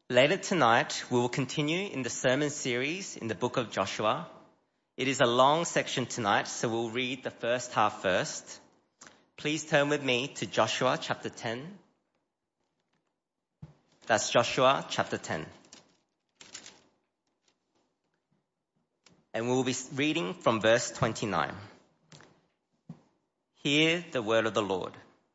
Later tonight, we will continue in the sermon series in the book of Joshua. It is a long section tonight, so we'll read the first half first. Please turn with me to Joshua chapter 10. That's Joshua chapter 10. And we will be reading from verse 29. Hear the word of the Lord.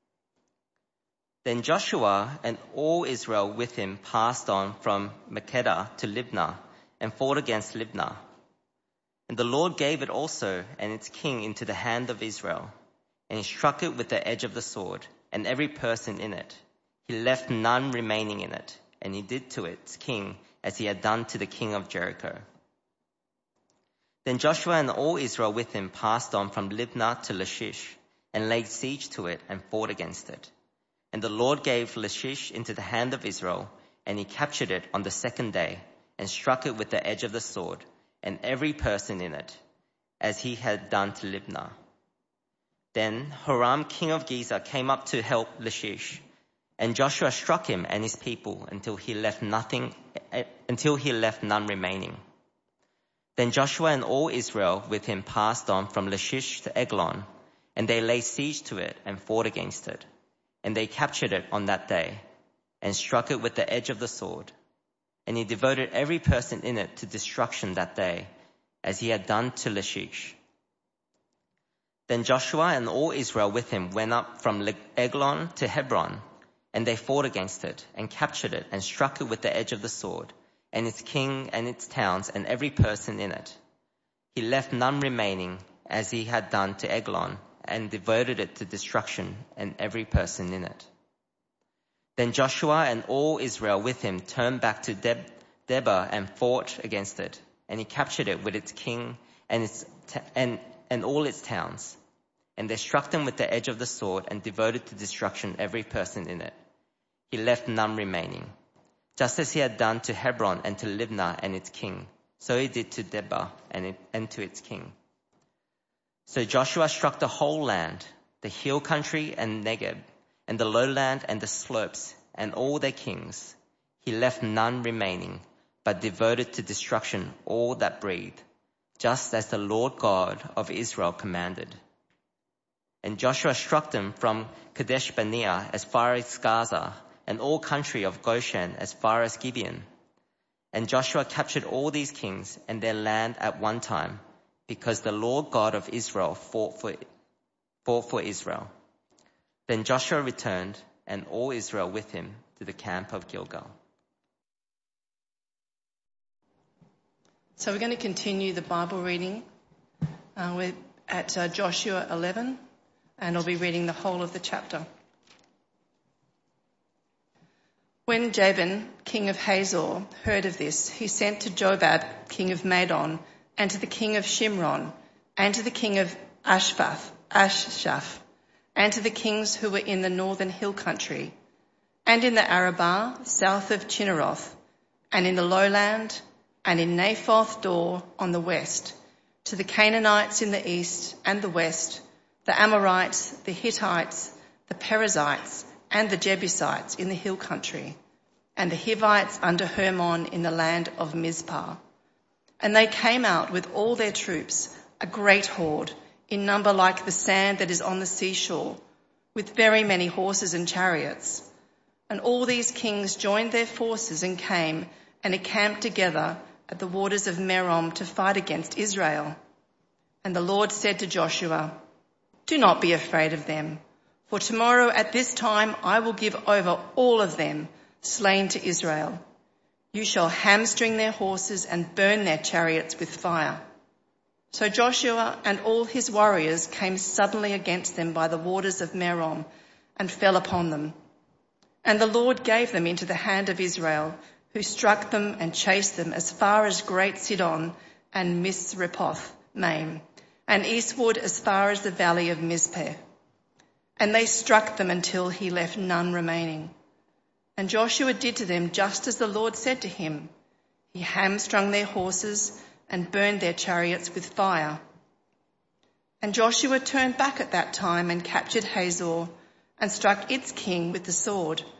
Then Joshua and all Israel with him passed on from Makkedah to Libnah and fought against Libnah. And the Lord gave it also and its king into the hand of Israel. And he struck it with the edge of the sword, and every person in it. He left none remaining in it, and he did to its king as he had done to the king of Jericho. Then Joshua and all Israel with him passed on from Libnah to Lachish, and laid siege to it and fought against it. And the Lord gave Lachish into the hand of Israel, and he captured it on the second day, and struck it with the edge of the sword, and every person in it, as he had done to Libnah. Then Horam king of Gezer came up to help Lachish, and Joshua struck him and his people until he left none remaining. Then Joshua and all Israel with him passed on from Lachish to Eglon, and they laid siege to it and fought against it. And they captured it on that day, and struck it with the edge of the sword. And he devoted every person in it to destruction that day, as he had done to Lachish. Then Joshua and all Israel with him went up from Eglon to Hebron, and they fought against it, and captured it, and struck it with the edge of the sword, and its king and its towns, and every person in it. He left none remaining, as he had done to Eglon, and devoted it to destruction, and every person in it. Then Joshua and all Israel with him turned back to Debir and fought against it, and he captured it with its king and all its towns. And they struck them with the edge of the sword and devoted to destruction every person in it. He left none remaining. Just as he had done to Hebron and to Libnah and its king, so he did to Debir and to its king. So Joshua struck the whole land, the hill country and Negeb, and the lowland and the slopes, and all their kings. He left none remaining, but devoted to destruction all that breathed, just as the Lord God of Israel commanded. And Joshua struck them from Kadesh Barnea as far as Gaza, and all country of Goshen as far as Gibeon. And Joshua captured all these kings and their land at one time, because the Lord God of Israel fought for Israel. Then Joshua returned, and all Israel with him, to the camp of Gilgal. So we're going to continue the Bible reading. We're at Joshua 11, and I'll be reading the whole of the chapter. When Jabin, king of Hazor, heard of this, he sent to Jobab, king of Madon, and to the king of Shimron, and to the king of Ashshaph, and to the kings who were in the northern hill country, and in the Arabah, south of Chinneroth, and in the lowland, and in Naphoth Dor on the west, to the Canaanites in the east and the west, the Amorites, the Hittites, the Perizzites, and the Jebusites in the hill country, and the Hivites under Hermon in the land of Mizpah. And they came out with all their troops, a great horde, in number like the sand that is on the seashore, with very many horses and chariots. And all these kings joined their forces and came and encamped together at the waters of Merom to fight against Israel. And the Lord said to Joshua, "Do not be afraid of them, for tomorrow at this time I will give over all of them slain to Israel. You shall hamstring their horses and burn their chariots with fire." So Joshua and all his warriors came suddenly against them by the waters of Merom and fell upon them. And the Lord gave them into the hand of Israel, who struck them and chased them as far as Great Sidon and Misrephoth Maim, and eastward as far as the valley of Mizpeh. And they struck them until he left none remaining. And Joshua did to them just as the Lord said to him. He hamstrung their horses and burned their chariots with fire. And Joshua turned back at that time and captured Hazor and struck its king with the sword,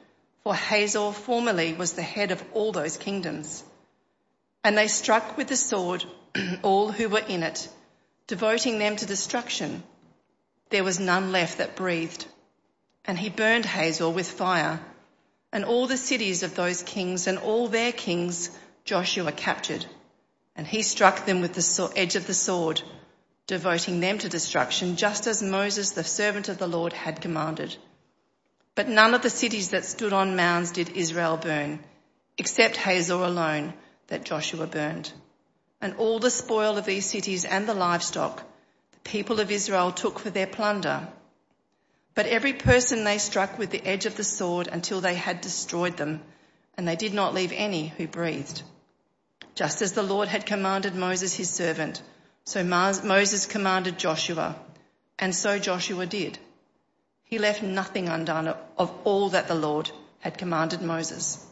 for Hazor formerly was the head of all those kingdoms. And they struck with the sword all who were in it, devoting them to destruction. There was none left that breathed. And he burned Hazor with fire, and all the cities of those kings and all their kings Joshua captured. And he struck them with the edge of the sword, devoting them to destruction, just as Moses, the servant of the Lord, had commanded. But none of the cities that stood on mounds did Israel burn, except Hazor alone that Joshua burned. And all the spoil of these cities and the livestock the people of Israel took for their plunder. But every person they struck with the edge of the sword until they had destroyed them, and they did not leave any who breathed. Just as the Lord had commanded Moses his servant, so Moses commanded Joshua, and so Joshua did. He left nothing undone of all that the Lord had commanded Moses.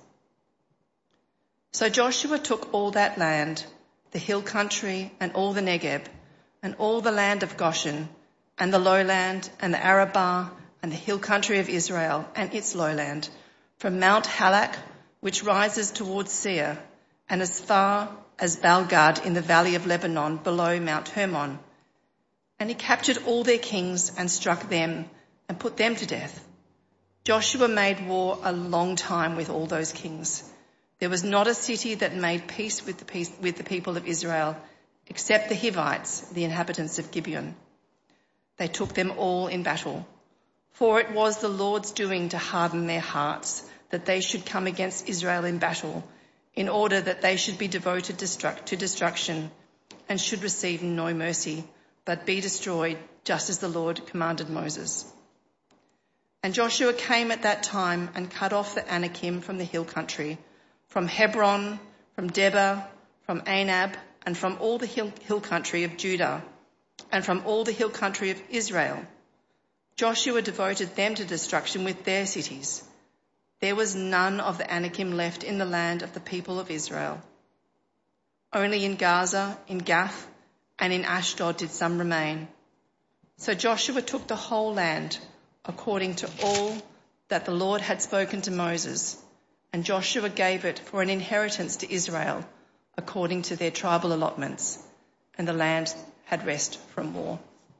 So Joshua took all that land, the hill country and all the Negeb, and all the land of Goshen, and the lowland, and the Arabah, and the hill country of Israel, and its lowland, from Mount Halak, which rises towards Seir, and as far as Baal-gad in the valley of Lebanon, below Mount Hermon. And he captured all their kings and struck them, and put them to death. Joshua made war a long time with all those kings. There was not a city that made peace with the people of Israel, except the Hivites, the inhabitants of Gibeon. They took them all in battle. For it was the Lord's doing to harden their hearts, that they should come against Israel in battle, in order that they should be devoted to destruction, and should receive no mercy, but be destroyed, just as the Lord commanded Moses. And Joshua came at that time and cut off the Anakim from the hill country, from Hebron, from Debir, from Anab, and from all the hill country of Judah, and from all the hill country of Israel. Joshua devoted them to destruction with their cities. There was none of the Anakim left in the land of the people of Israel. Only in Gaza, in Gath, and in Ashdod did some remain. So Joshua took the whole land, according to all that the Lord had spoken to Moses, and Joshua gave it for an inheritance to Israel, according to their tribal allotments, and the land had rest from war.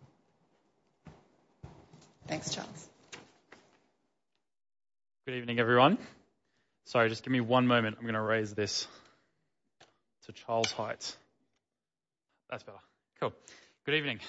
Thanks, Charles. Good evening, everyone. Sorry, just give me one moment. I'm going to raise this to Charles' height. That's better. Cool. Good evening.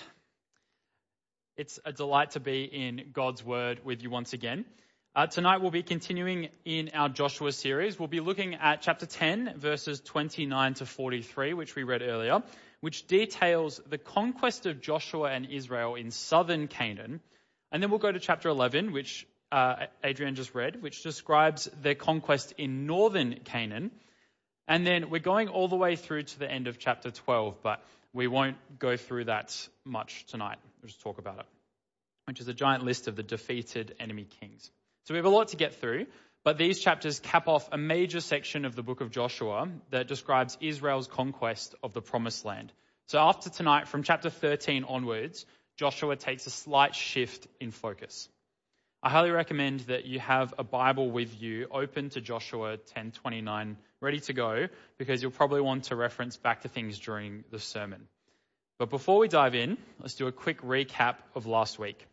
It's a delight to be in God's Word with you once again. Tonight we'll be continuing in our Joshua series. We'll be looking at chapter 10, verses 29 to 43, which we read earlier, which details the conquest of Joshua and Israel in southern Canaan. And then we'll go to chapter 11, which Adrian just read, which describes their conquest in northern Canaan. And then we're going all the way through to the end of chapter 12, but we won't go through that much tonight. We'll just talk about it, which is a giant list of the defeated enemy kings. So we have a lot to get through, but these chapters cap off a major section of the book of Joshua that describes Israel's conquest of the promised land. So after tonight, from chapter 13 onwards, Joshua takes a slight shift in focus. I highly recommend that you have a Bible with you open to Joshua 10:29, ready to go, because you'll probably want to reference back to things during the sermon. But before we dive in, let's do a quick recap of last week.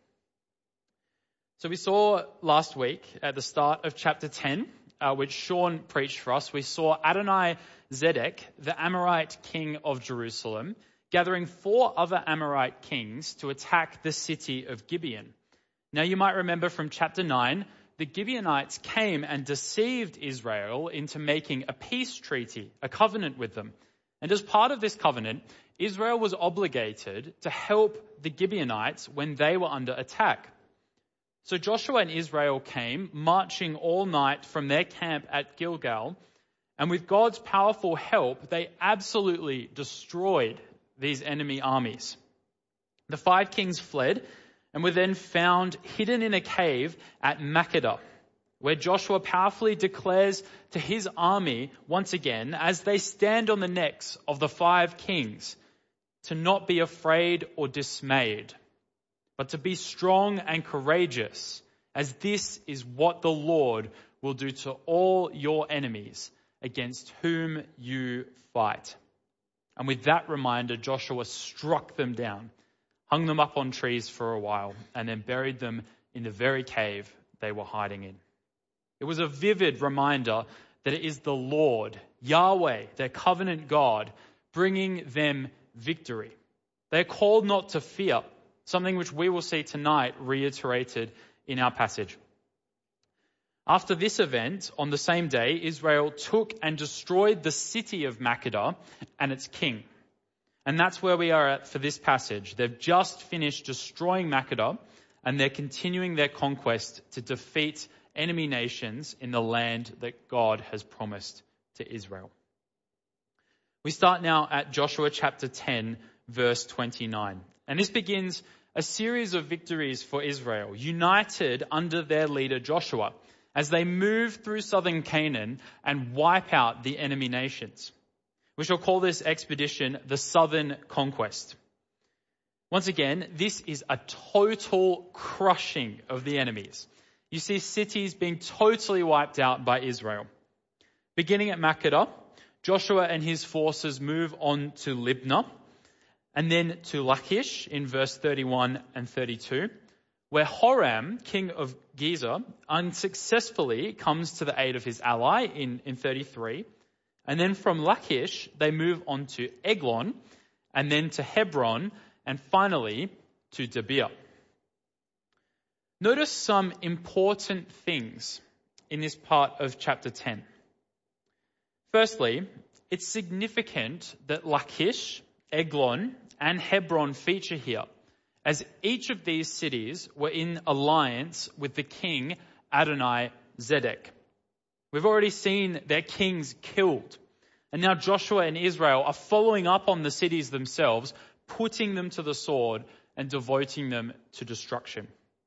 So we saw last week at the start of chapter 10, which Sean preached for us, we saw Adonai-Zedek, the Amorite king of Jerusalem, gathering 4 other Amorite kings to attack the city of Gibeon. Now you might remember from chapter 9, the Gibeonites came and deceived Israel into making a peace treaty, a covenant with them. And as part of this covenant, Israel was obligated to help the Gibeonites when they were under attack. So Joshua and Israel came, marching all night from their camp at Gilgal, and with God's powerful help, they absolutely destroyed these enemy armies. The 5 kings fled and were then found hidden in a cave at Makkedah, where Joshua powerfully declares to his army once again, as they stand on the necks of the 5 kings, to not be afraid or dismayed, but to be strong and courageous, as this is what the Lord will do to all your enemies against whom you fight." And with that reminder, Joshua struck them down, hung them up on trees for a while, and then buried them in the very cave they were hiding in. It was a vivid reminder that it is the Lord, Yahweh, their covenant God, bringing them victory. They're called not to fear, something which we will see tonight reiterated in our passage. After this event, on the same day, Israel took and destroyed the city of Makkedah and its king. And that's where we are at for this passage. They've just finished destroying Makkedah, and they're continuing their conquest to defeat enemy nations in the land that God has promised to Israel. We start now at Joshua chapter 10, verse 29. And this begins a series of victories for Israel, united under their leader Joshua, as they move through southern Canaan and wipe out the enemy nations. We shall call this expedition the Southern Conquest. Once again, this is a total crushing of the enemies. You see cities being totally wiped out by Israel. Beginning at Makkedah, Joshua and his forces move on to Libnah, and then to Lachish in verse 31 and 32, where Horam, king of Gezer, unsuccessfully comes to the aid of his ally in 33. And then from Lachish, they move on to Eglon, and then to Hebron, and finally to Debir. Notice some important things in this part of chapter 10. Firstly, it's significant that Lachish, Eglon, and Hebron feature here, as each of these cities were in alliance with the king Adoni-Zedek. We've already seen their kings killed, and now Joshua and Israel are following up on the cities themselves, putting them to the sword and devoting them to destruction.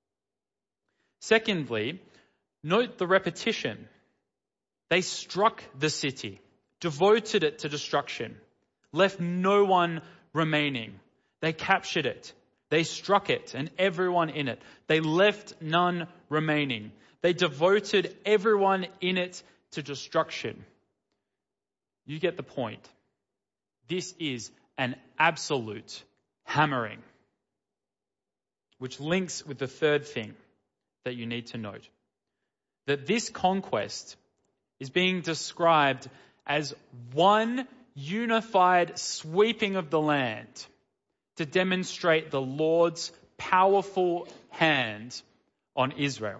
Secondly, note the repetition. They struck the city, devoted it to destruction, left no one remaining. They captured it. They struck it and everyone in it. They left none remaining. They devoted everyone in it to destruction. You get the point. This is an absolute hammering, which links with the third thing that you need to note. That this conquest is being described as one unified sweeping of the land to demonstrate the Lord's powerful hand on Israel.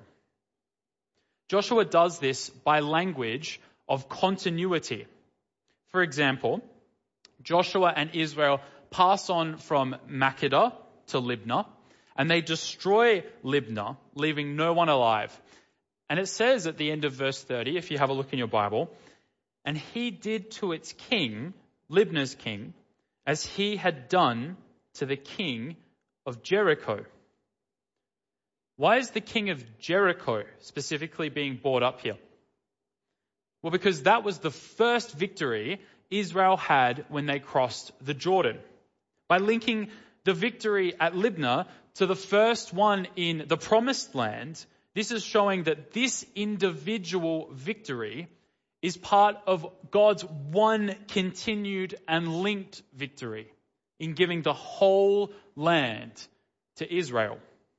Joshua does this by language of continuity. For example, Joshua and Israel pass on from Makkedah to Libnah, and they destroy Libnah, leaving no one alive. And it says at the end of verse 30, if you have a look in your Bible, "And he did to its king, Libnah's king, as he had done to the king of Jericho." Why is the king of Jericho specifically being brought up here? Well, because that was the first victory Israel had when they crossed the Jordan. By linking the victory at Libnah to the first one in the Promised Land, this is showing that this individual victory is part of God's one continued and linked victory in giving the whole land to Israel.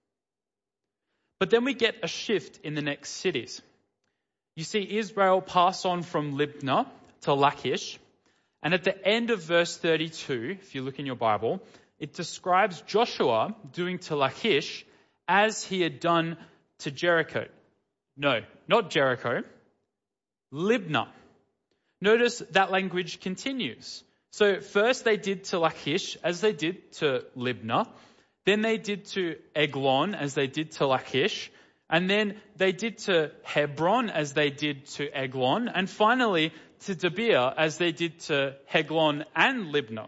But then we get a shift in the next cities. You see Israel pass on from Libnah to Lachish, and at the end of verse 32, if you look in your Bible, it describes Joshua doing to Lachish as he had done to Jericho. No, not Jericho, Libnah. Notice that language continues. So first they did to Lachish as they did to Libnah. Then they did to Eglon as they did to Lachish. And then they did to Hebron as they did to Eglon. And finally to Debir as they did to Eglon and Libnah.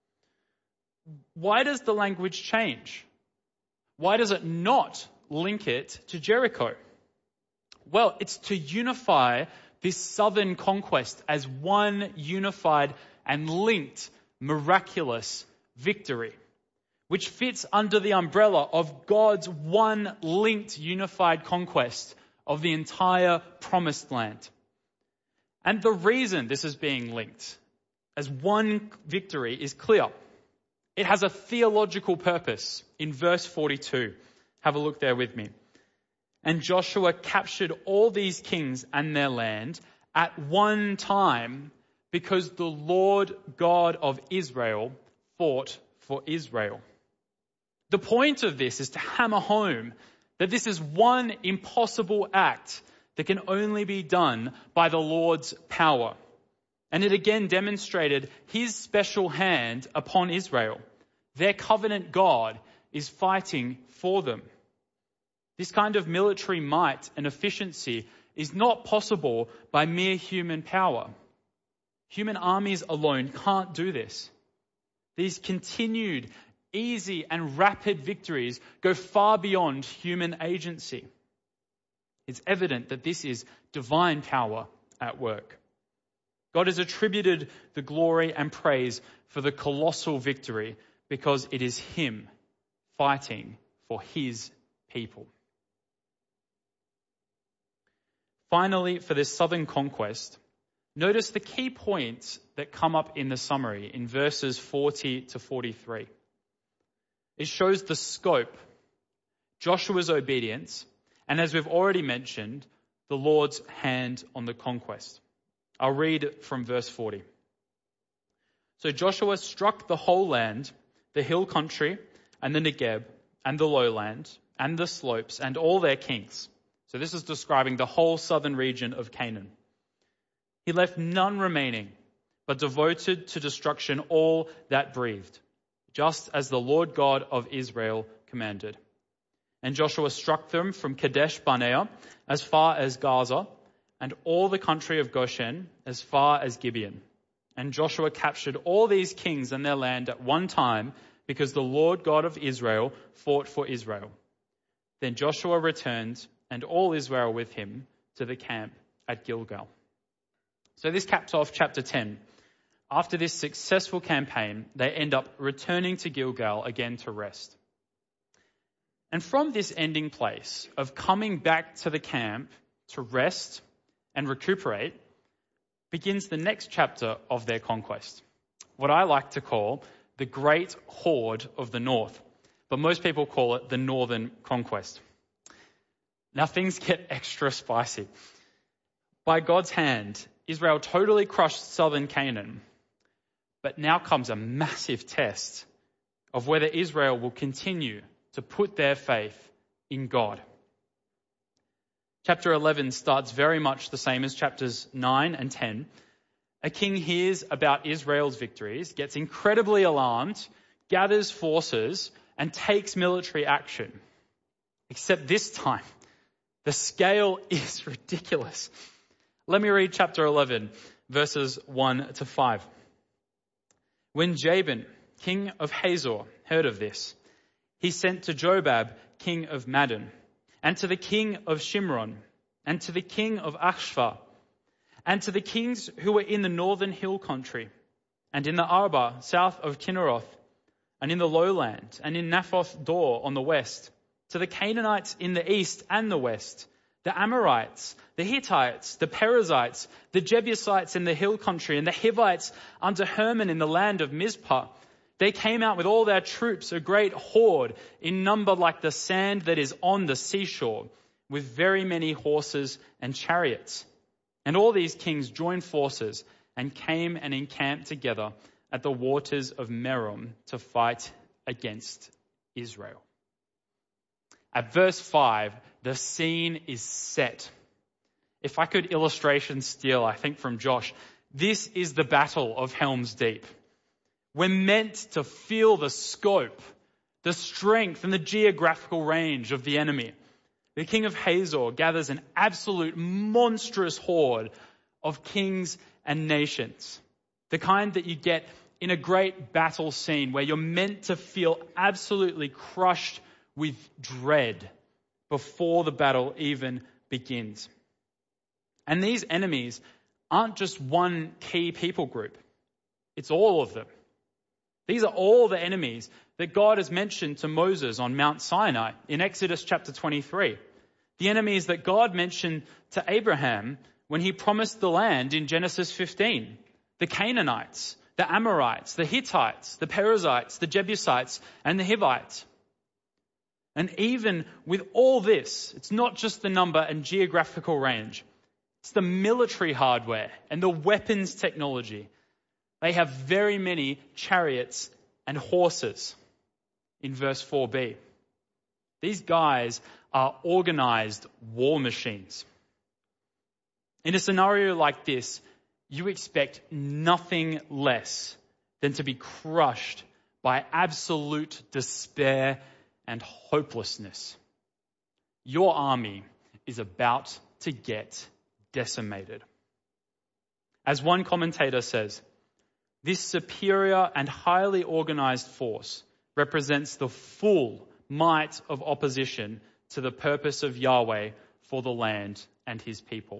Why does the language change? Why does it not link it to Jericho? Well, it's to unify this southern conquest as one unified and linked miraculous victory, which fits under the umbrella of God's one linked unified conquest of the entire promised land. And the reason this is being linked as one victory is clear. It has a theological purpose in verse 42. Have a look there with me. And Joshua captured all these kings and their land at one time because the Lord God of Israel fought for Israel. The point of this is to hammer home that this is one impossible act that can only be done by the Lord's power. And it again demonstrated his special hand upon Israel. Their covenant God is fighting for them. This kind of military might and efficiency is not possible by mere human power. Human armies alone can't do this. These continued, easy and rapid victories go far beyond human agency. It's evident that this is divine power at work. God has attributed the glory and praise for the colossal victory because it is him fighting for his people. Finally, for this southern conquest, notice the key points that come up in the summary in verses 40 to 43. It shows the scope, Joshua's obedience, and as we've already mentioned, the Lord's hand on the conquest. I'll read from verse 40. So Joshua struck the whole land, the hill country, and the Negeb, and the lowland, and the slopes, and all their kings. So this is describing the whole southern region of Canaan. He left none remaining, but devoted to destruction all that breathed, just as the Lord God of Israel commanded. And Joshua struck them from Kadesh Barnea as far as Gaza, and all the country of Goshen as far as Gibeon. And Joshua captured all these kings and their land at one time, because the Lord God of Israel fought for Israel. Then Joshua returned, and all Israel with him, to the camp at Gilgal. So this caps off chapter 10. After this successful campaign, they end up returning to Gilgal again to rest. And from this ending place of coming back to the camp to rest and recuperate begins the next chapter of their conquest, what I like to call the Great Horde of the North, but most people call it the Northern Conquest. Now things get extra spicy. By God's hand, Israel totally crushed southern Canaan, but now comes a massive test of whether Israel will continue to put their faith in God. Chapter 11 starts very much the same as chapters 9 and 10. A king hears about Israel's victories, gets incredibly alarmed, gathers forces, and takes military action. Except this time, the scale is ridiculous. Let me read chapter 11, verses 1 to 5. When Jabin, king of Hazor, heard of this, he sent to Jobab, king of Madon, and to the king of Shimron, and to the king of Achshva, and to the kings who were in the northern hill country, and in the Arba, south of Kinneroth, and in the lowland, and in Naphoth Dor on the west, to the Canaanites in the east and the west, the Amorites, the Hittites, the Perizzites, the Jebusites in the hill country, and the Hivites under Hermon in the land of Mizpah. They came out with all their troops, a great horde, in number like the sand that is on the seashore, with very many horses and chariots. And all these kings joined forces and came and encamped together at the waters of Merom to fight against Israel. At verse 5, the scene is set. If I could illustration steal, I think from Josh, this is the Battle of Helm's Deep. We're meant to feel the scope, the strength and the geographical range of the enemy. The king of Hazor gathers an absolute monstrous horde of kings and nations. The kind that you get in a great battle scene where you're meant to feel absolutely crushed with dread before the battle even begins. And these enemies aren't just one key people group. It's all of them. These are all the enemies that God has mentioned to Moses on Mount Sinai in Exodus chapter 23. The enemies that God mentioned to Abraham when he promised the land in Genesis 15. The Canaanites, the Amorites, the Hittites, the Perizzites, the Jebusites, and the Hivites. And even with all this, it's not just the number and geographical range. It's the military hardware and the weapons technology. They have very many chariots and horses in verse 4b. These guys are organized war machines. In a scenario like this, you expect nothing less than to be crushed by absolute despair and hopelessness. Your army is about to get decimated. As one commentator says, this superior and highly organized force represents the full might of opposition to the purpose of Yahweh for the land and his people.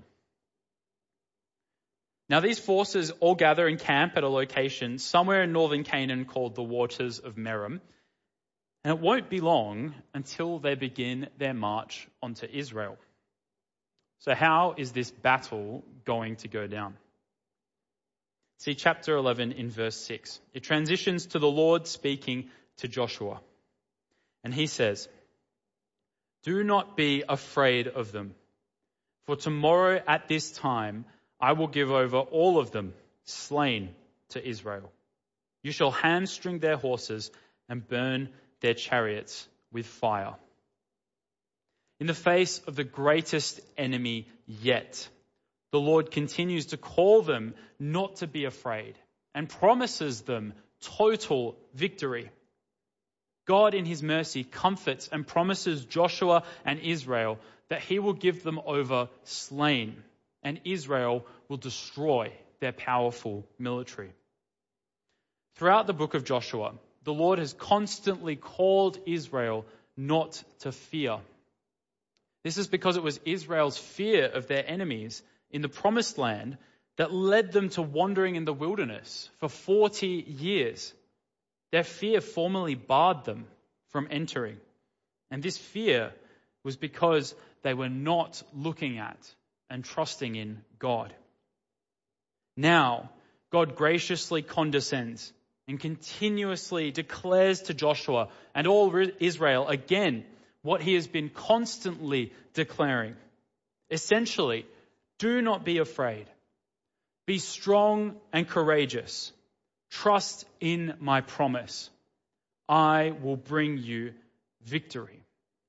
Now these forces all gather in camp at a location somewhere in northern Canaan called the Waters of Merom. And it won't be long until they begin their march onto Israel. So how is this battle going to go down? See chapter 11 in verse 6. It transitions to the Lord speaking to Joshua. And he says, "Do not be afraid of them, for tomorrow at this time I will give over all of them slain to Israel. You shall hamstring their horses and burn their chariots with fire." In the face of the greatest enemy yet, the Lord continues to call them not to be afraid and promises them total victory. God in his mercy comforts and promises Joshua and Israel that he will give them over slain, and Israel will destroy their powerful military. Throughout the book of Joshua, the Lord has constantly called Israel not to fear. This is because it was Israel's fear of their enemies in the promised land that led them to wandering in the wilderness for 40 years. Their fear formerly barred them from entering. And this fear was because they were not looking at and trusting in God. Now, God graciously condescends and continuously declares to Joshua and all Israel again what he has been constantly declaring. Essentially, do not be afraid. Be strong and courageous. Trust in my promise. I will bring you victory.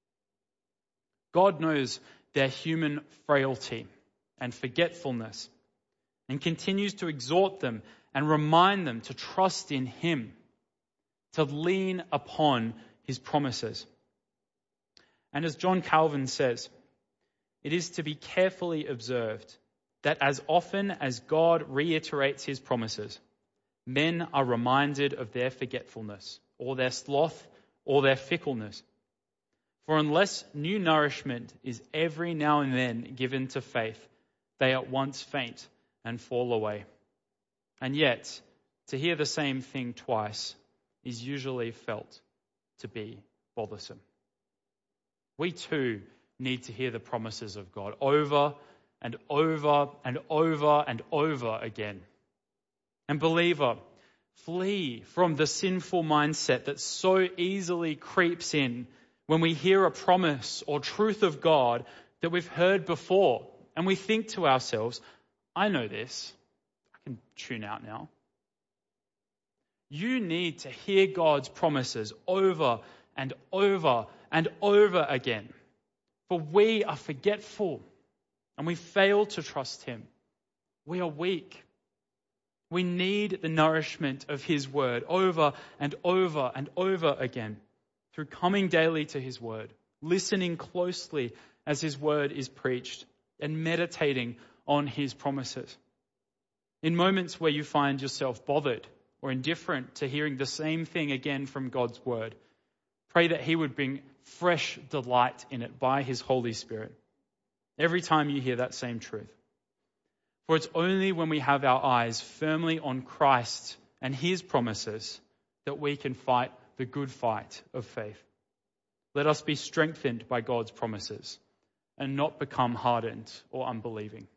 God knows their human frailty and forgetfulness and continues to exhort them and remind them to trust in him, to lean upon his promises. And as John Calvin says, it is to be carefully observed that as often as God reiterates his promises, men are reminded of their forgetfulness or their sloth or their fickleness. For unless new nourishment is every now and then given to faith, they at once faint and fall away. And yet, to hear the same thing twice is usually felt to be bothersome. We too need to hear the promises of God over and over and over and over again. And believer, flee from the sinful mindset that so easily creeps in when we hear a promise or truth of God that we've heard before and we think to ourselves, I know this, I can tune out now. You need to hear God's promises over and over and over again. For we are forgetful and we fail to trust him. We are weak. We need the nourishment of his word over and over and over again through coming daily to his word, listening closely as his word is preached, and meditating on his promises. In moments where you find yourself bothered or indifferent to hearing the same thing again from God's word, pray that he would bring fresh delight in it by his Holy Spirit every time you hear that same truth. For it's only when we have our eyes firmly on Christ and his promises that we can fight the good fight of faith. Let us be strengthened by God's promises. and not become hardened or unbelieving.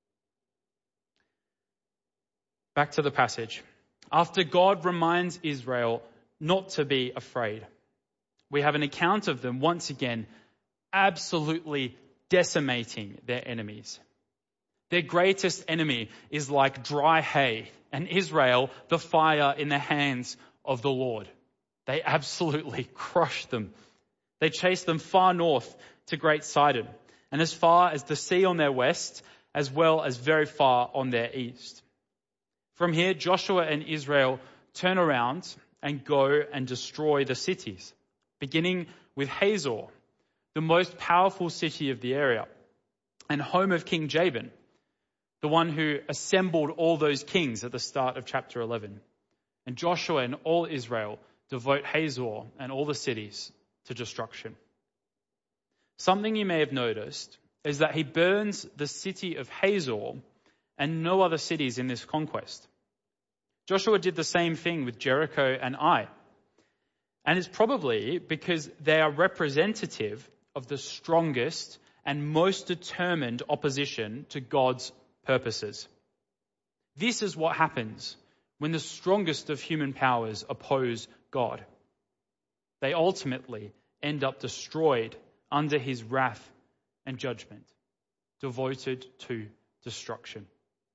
Back to the passage. After God reminds Israel not to be afraid, we have an account of them once again absolutely decimating their enemies. Their greatest enemy is like dry hay, and Israel the fire in the hands of the Lord. They absolutely crush them. They chase them far north to Great Sidon, and as far as the sea on their west, as well as very far on their east. From here, Joshua and Israel turn around and go and destroy the cities, beginning with Hazor, the most powerful city of the area, and home of King Jabin, the one who assembled all those kings at the start of chapter 11. And Joshua and all Israel devote Hazor and all the cities to destruction. Something you may have noticed is that he burns the city of Hazor and no other cities in this conquest. Joshua did the same thing with Jericho and Ai. And it's probably because they are representative of the strongest and most determined opposition to God's purposes. This is what happens when the strongest of human powers oppose God. They ultimately end up destroyed under his wrath and judgment, devoted to destruction.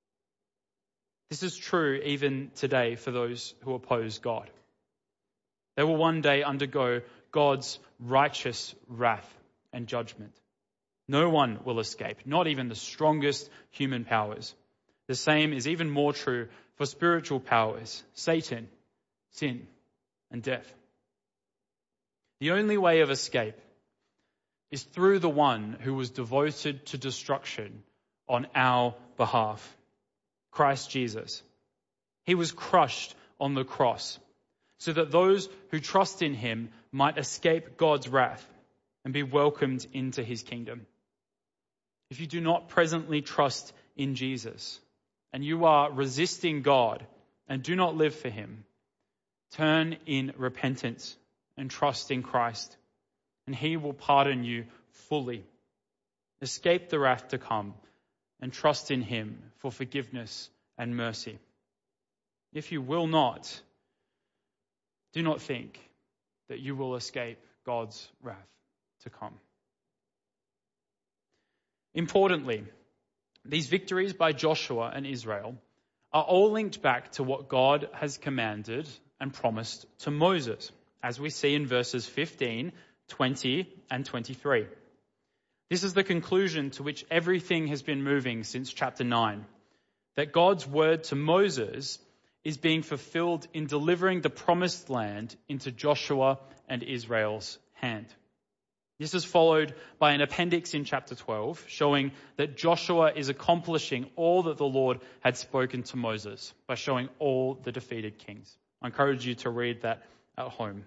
This is true even today for those who oppose God. They will one day undergo God's righteous wrath and judgment. No one will escape, not even the strongest human powers. The same is even more true for spiritual powers, Satan, sin, and death. The only way of escape is through the one who was devoted to destruction on our behalf, Christ Jesus. He was crushed on the cross so that those who trust in him might escape God's wrath and be welcomed into his kingdom. If you do not presently trust in Jesus and you are resisting God and do not live for him, turn in repentance and trust in Christ, and he will pardon you fully. Escape the wrath to come and trust in him for forgiveness and mercy. If you will not, do not think that you will escape God's wrath to come. Importantly, these victories by Joshua and Israel are all linked back to what God has commanded and promised to Moses, as we see in verses 15, 20, and 23. This is the conclusion to which everything has been moving since chapter 9, that God's word to Moses is being fulfilled in delivering the promised land into Joshua and Israel's hand. This is followed by an appendix in chapter 12 showing that Joshua is accomplishing all that the Lord had spoken to Moses by showing all the defeated kings. I encourage you to read that at home.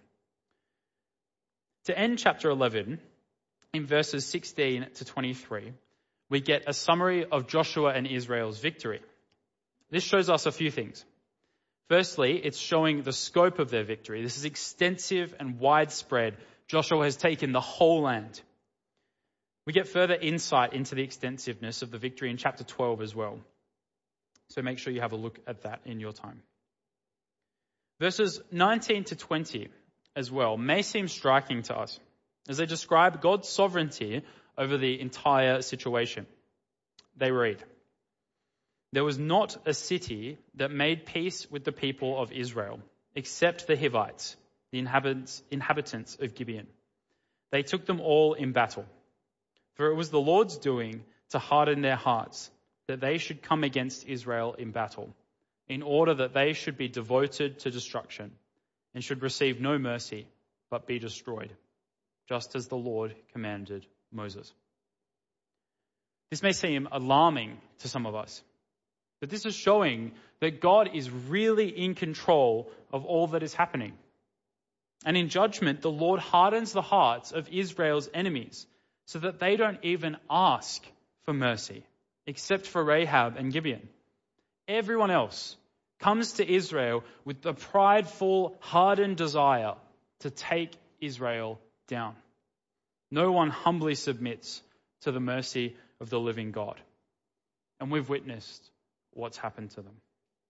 To end chapter 11, in verses 16 to 23, we get a summary of Joshua and Israel's victory. This shows us a few things. Firstly, it's showing the scope of their victory. This is extensive and widespread. Joshua has taken the whole land. We get further insight into the extensiveness of the victory in chapter 12 as well. So make sure you have a look at that in your time. Verses 19 to 20 as well may seem striking to us as they describe God's sovereignty over the entire situation. They read, "There was not a city that made peace with the people of Israel, except the Hivites, the inhabitants of Gibeon. They took them all in battle. For it was the Lord's doing to harden their hearts, that they should come against Israel in battle, in order that they should be devoted to destruction, and should receive no mercy, but be destroyed, just as the Lord commanded Moses." This may seem alarming to some of us, but this is showing that God is really in control of all that is happening. And in judgment, the Lord hardens the hearts of Israel's enemies so that they don't even ask for mercy, except for Rahab and Gibeon. Everyone else comes to Israel with the prideful, hardened desire to take Israel down. No one humbly submits to the mercy of the living God. And we've witnessed what's happened to them.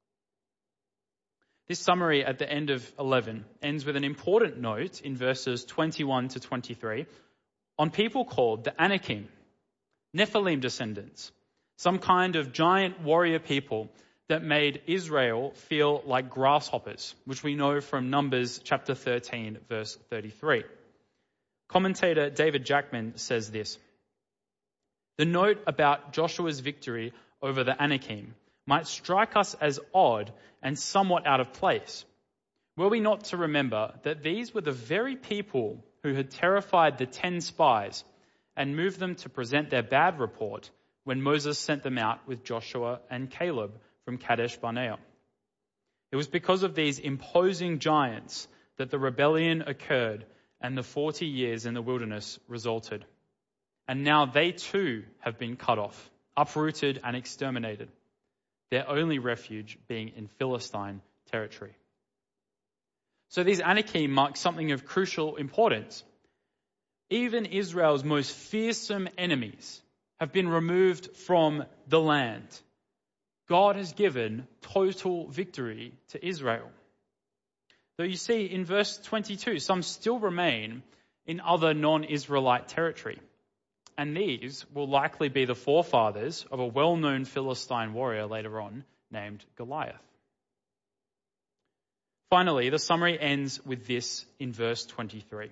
This summary at the end of 11 ends with an important note in verses 21 to 23 on people called the Anakim, Nephilim descendants, some kind of giant warrior people that made Israel feel like grasshoppers, which we know from Numbers chapter 13, verse 33. Commentator David Jackman says this: the note about Joshua's victory over the Anakim might strike us as odd and somewhat out of place, were we not to remember that these were the very people who had terrified the 10 spies and moved them to present their bad report when Moses sent them out with Joshua and Caleb from Kadesh Barnea. It was because of these imposing giants that the rebellion occurred and the 40 years in the wilderness resulted. And now they too have been cut off, uprooted and exterminated, their only refuge being in Philistine territory. So these Anakim mark something of crucial importance. Even Israel's most fearsome enemies have been removed from the land. God has given total victory to Israel. Though you see in verse 22, some still remain in other non-Israelite territory. And these will likely be the forefathers of a well-known Philistine warrior later on named Goliath. Finally, the summary ends with this in verse 23.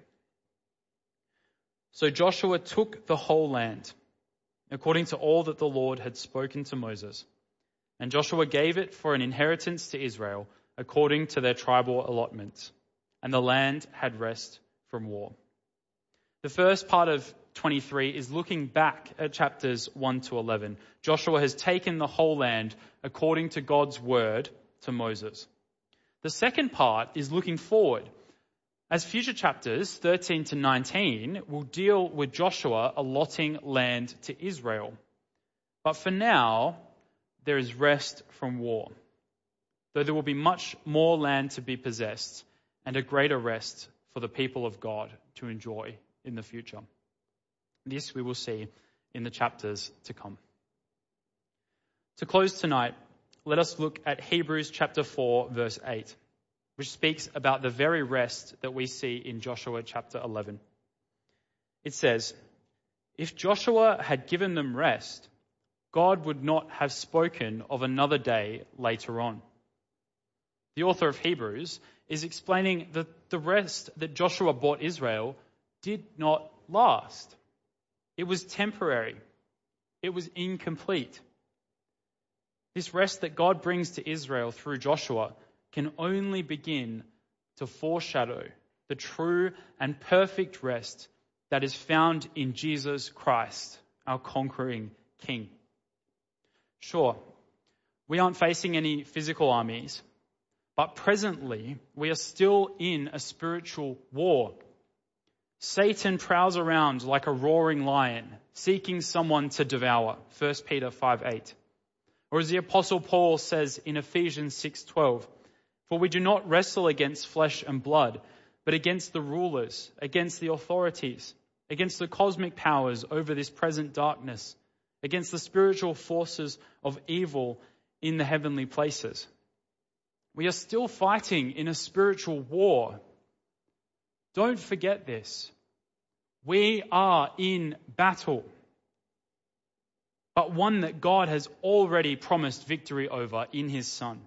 So Joshua took the whole land, according to all that the Lord had spoken to Moses. And Joshua gave it for an inheritance to Israel, according to their tribal allotments. And the land had rest from war. The first part of 23 is looking back at chapters 1 to 11. Joshua has taken the whole land according to God's word to Moses. The second part is looking forward, as future chapters 13 to 19 will deal with Joshua allotting land to Israel. But for now, there is rest from war, though there will be much more land to be possessed and a greater rest for the people of God to enjoy in the future. This we will see in the chapters to come. To close tonight, let us look at Hebrews chapter 4, verse 8, which speaks about the very rest that we see in Joshua chapter 11. It says, "If Joshua had given them rest, God would not have spoken of another day later on." The author of Hebrews is explaining that the rest that Joshua brought Israel did not last. It was temporary. It was incomplete. This rest that God brings to Israel through Joshua can only begin to foreshadow the true and perfect rest that is found in Jesus Christ, our conquering King. Sure, we aren't facing any physical armies, but presently we are still in a spiritual war. Satan prowls around like a roaring lion, seeking someone to devour, 1 Peter 5:8. Or as the Apostle Paul says in Ephesians 6:12, "For we do not wrestle against flesh and blood, but against the rulers, against the authorities, against the cosmic powers over this present darkness, against the spiritual forces of evil in the heavenly places." We are still fighting in a spiritual war. Don't forget this. We are in battle, but one that God has already promised victory over in His Son.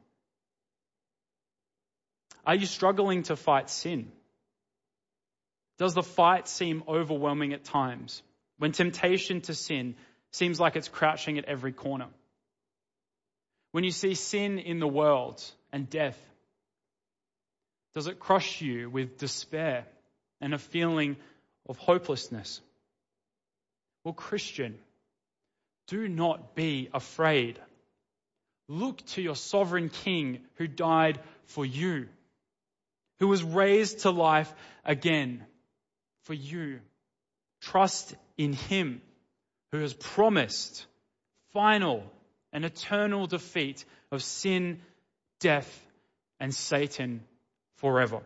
Are you struggling to fight sin? Does the fight seem overwhelming at times, when temptation to sin seems like it's crouching at every corner? When you see sin in the world and death, does it crush you with despair and a feeling of hopelessness? Well, Christian, do not be afraid. Look to your sovereign King who died for you, who was raised to life again for you. Trust in Him who has promised final and eternal defeat of sin, death, and Satan forever.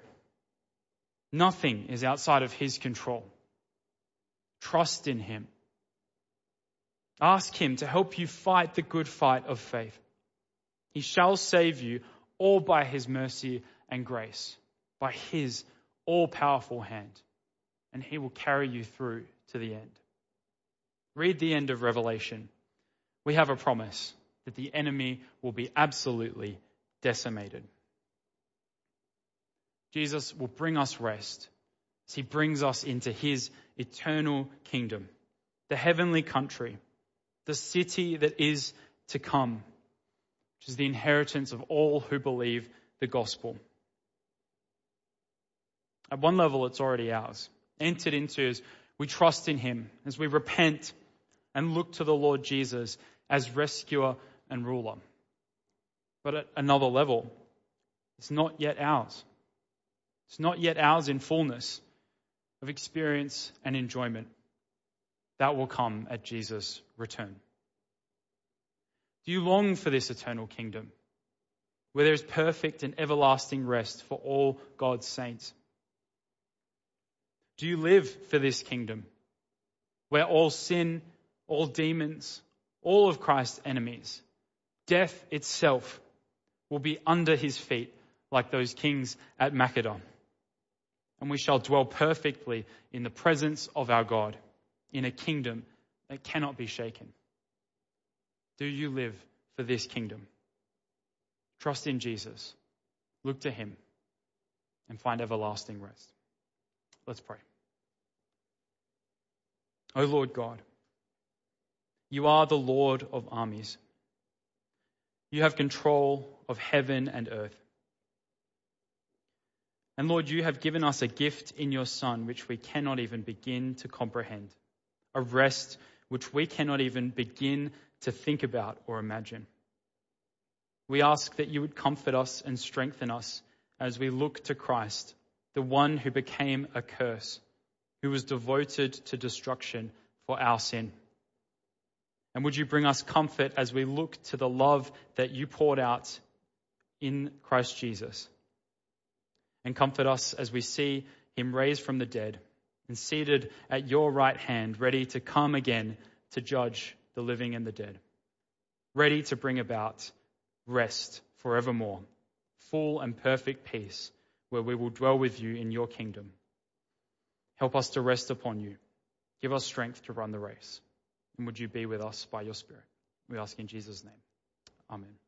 Nothing is outside of His control. Trust in Him. Ask him to help you fight the good fight of faith. He shall save you all by his mercy and grace, by his all-powerful hand, and he will carry you through to the end. Read the end of Revelation. We have a promise that the enemy will be absolutely decimated. Jesus will bring us rest as he brings us into his eternal kingdom, the heavenly country, the city that is to come, which is the inheritance of all who believe the gospel. At one level, it's already ours, entered into as we trust in him, as we repent and look to the Lord Jesus as rescuer and ruler. But at another level, it's not yet ours. It's not yet ours in fullness of experience and enjoyment. That will come at Jesus' return. Do you long for this eternal kingdom, where there is perfect and everlasting rest for all God's saints? Do you live for this kingdom, where all sin, all demons, all of Christ's enemies, death itself, will be under his feet like those kings at Macedon? And we shall dwell perfectly in the presence of our God, in a kingdom that cannot be shaken. Do you live for this kingdom? Trust in Jesus, look to him, and find everlasting rest. Let's pray. O Lord God, you are the Lord of armies. You have control of heaven and earth. And Lord, you have given us a gift in your Son which we cannot even begin to comprehend, a rest which we cannot even begin to think about or imagine. We ask that you would comfort us and strengthen us as we look to Christ, the one who became a curse, who was devoted to destruction for our sin. And would you bring us comfort as we look to the love that you poured out in Christ Jesus? And comfort us as we see him raised from the dead and seated at your right hand, ready to come again to judge the living and the dead, ready to bring about rest forevermore, full and perfect peace, where we will dwell with you in your kingdom. Help us to rest upon you. Give us strength to run the race. And would you be with us by your Spirit? We ask in Jesus' name. Amen.